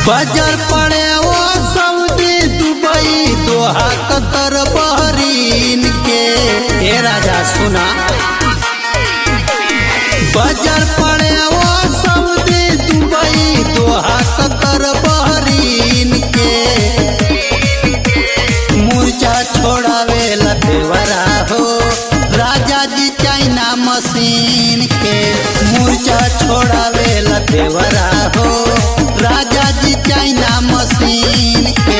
बाजार पड़े वो Saudi Dubai Doha Qatar Bahrain के। ए राजा सुना, बाजार पड़े वो Saudi Dubai Doha Qatar Bahrain के। मूर्छा छोड़ावे ला देवरा हो राजा जी चाइना मशीन के। मूर्छा छोड़ावे ला देवरा हो राजा जी चाइना मशीन के।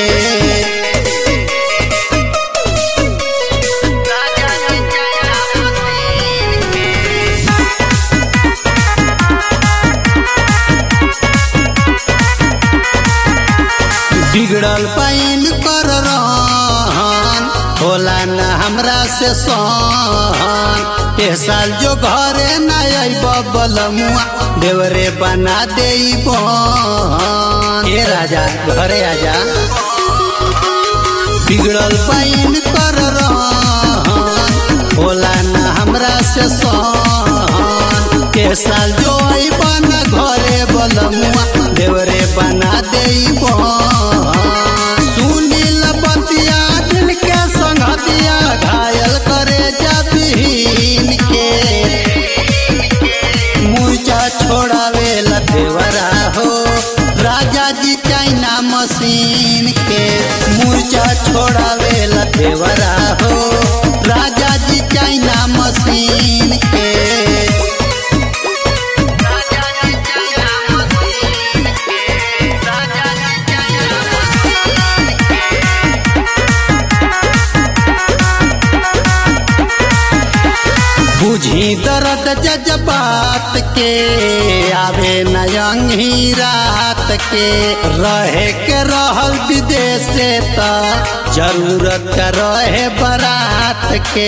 बिगड़ल पैन कर रहन होला न हमरा से सहन। ए साल जो घरे न अइब बलमुआ देवरे बना देई बहन। ए राजा घरे आजा। बिगड़ल पैन कर रहन होला न हमरा से सहन। ए साल जो अइब न घरे बलमुआ देवरे बना देई बहन। सुनील बतिया दिल के संगतिया घायल करे जबीन के। मूर्छा छोड़ावे ला देवरा हो राजा जी चाइना मशीन के। मूर्छा छोड़ावे ला देवरा हो राजा जी चाइना मशीन के। बुझी दर्द जज्बात के आवे नयंगी रात के। रहे के रहल विदेश से त जरूरत रहे बारात के।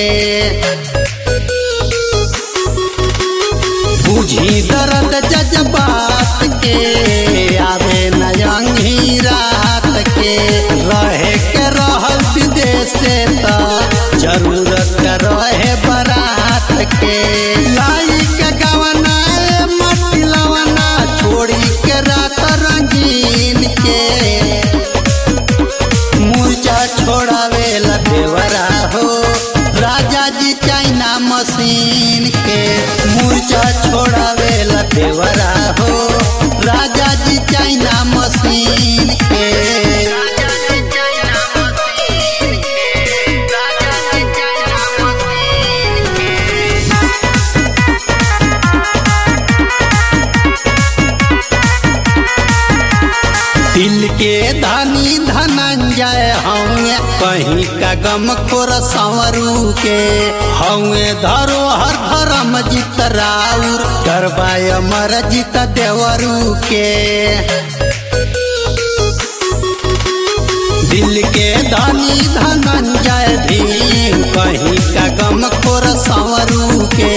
बुझी दर्द जज्बात के आवे नयंगी रात के। रहे के रहल विदेश से त जरूरत रहे बारात के। लाई के गवना मटी लवना छोड़ी के रात रंगीन के। मूर्छा छोड़ावे ला देवरा हो राजा जी चाइना मशीन के। मूर्छा छोड़ावे ला देवरा हो राजा जी चाइना मशीन के। दिल के धनी धनंजय हौए कहीं का गम खोर संवरू के। हौए धरोहर धर्म जीत राउर करवाय मर जीत देवरू के। दिल के धनी धनंजय भी कहीं का गम खोर संवरू के।